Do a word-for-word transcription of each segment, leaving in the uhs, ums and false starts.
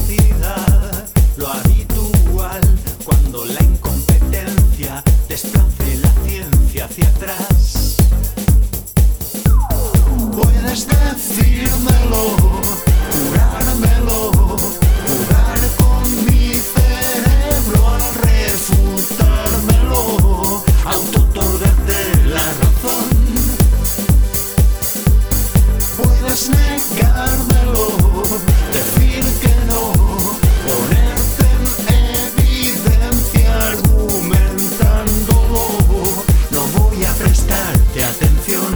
velocidad, lo habitual, cuando la incompetencia desplace la ciencia hacia atrás. Puedes decírmelo, jurármelo, jugar con mi cerebro al refutármelo, auto-otorgarte la razón. Puedes negármelo, decir que no, ponerte en evidencia argumentándolo. No voy a prestarte atención.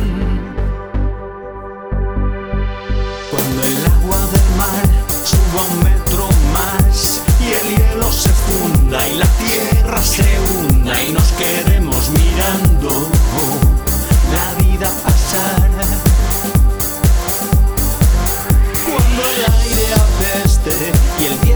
Cuando el agua del mar suba un metro más y el hielo se funda y la tierra se hunda y nos quedemos mirando la vida pasar. Cuando el aire apeste y el viento